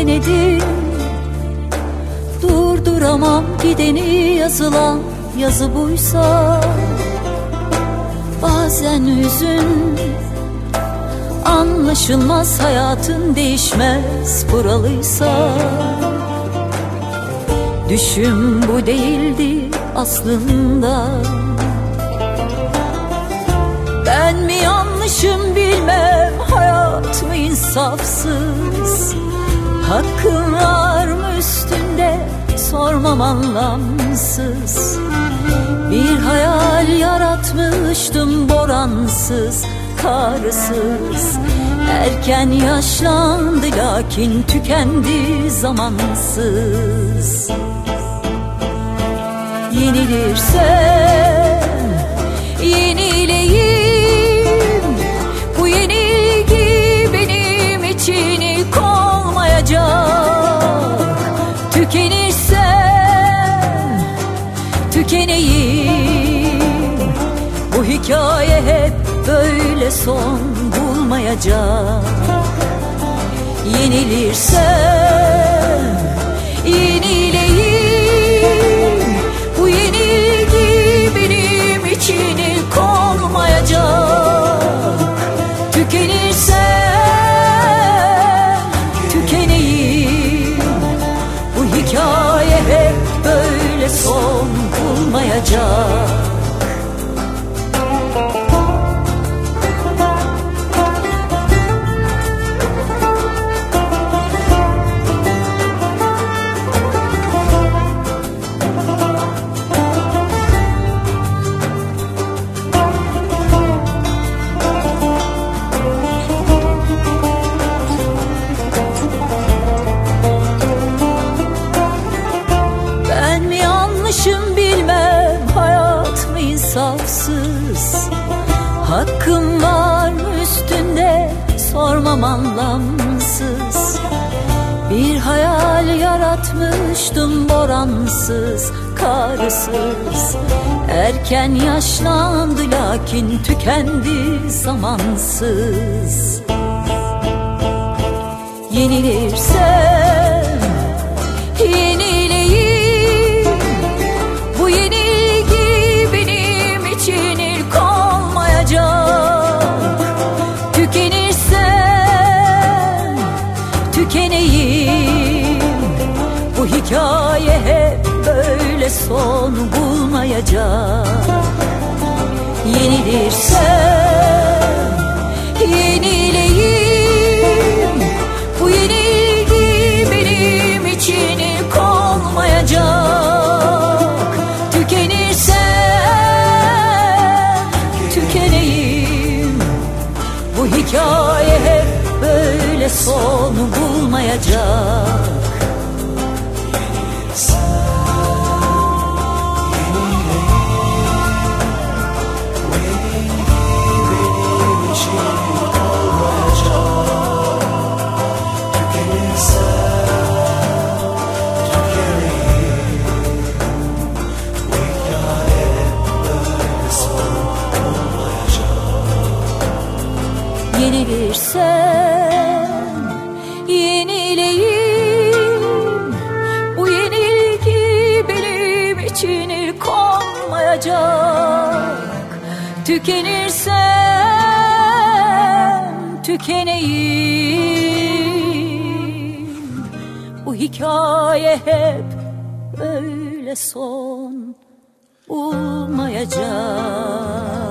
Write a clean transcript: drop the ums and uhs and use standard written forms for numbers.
denedim. Durduramam gideni, yazılan yazı buysa. Bazen hüzün anlaşılmaz, hayatın değişmez kuralıysa. Düşüm bu değildi aslında. Ben mi yanlışım bilmem, hayat mı insafsız? Hakkım var mı üstünde, sormam anlamsız. Bir hayal yaratmıştım, boransız, karsız. Erken yaşlandı lakin tükendi zamansız. Yenilirsem yenileyim, bu yenilgi benim için ilk olmayacak. Tükenirsem tükeneyim, bu hikaye hep böyle son bulmayacak. Yenilirsem yenileyim, bu yenilgi benim için ilk olmayacak. Tükenirsem tükeneyim, bu hikaye hep böyle son bulmayacak. Bilmem, hayat mı insafsız? Hakkım var mı üstünde, sormam anlamsız. Bir hayal yaratmıştım, boransız, karsız. Erken yaşlandı lakin tükendi zamansız. Yenilirsem yenileyim, bu yenilgi benim için ilk olmayacak. Tükenirsem tükeneyim, bu hikaye hep böyle son bulmayacak. Yenilirsem yenileyim, bu yenilgi benim için ilk olmayacak. Tükenirsem tükeneyim, bu hikaye hep böyle son bulmayacak. Yenilirsem yenileyim, bu yenilgi benim için ilk olmayacak. Tükenirsem tükeneyim, bu hikaye hep böyle son bulmayacak.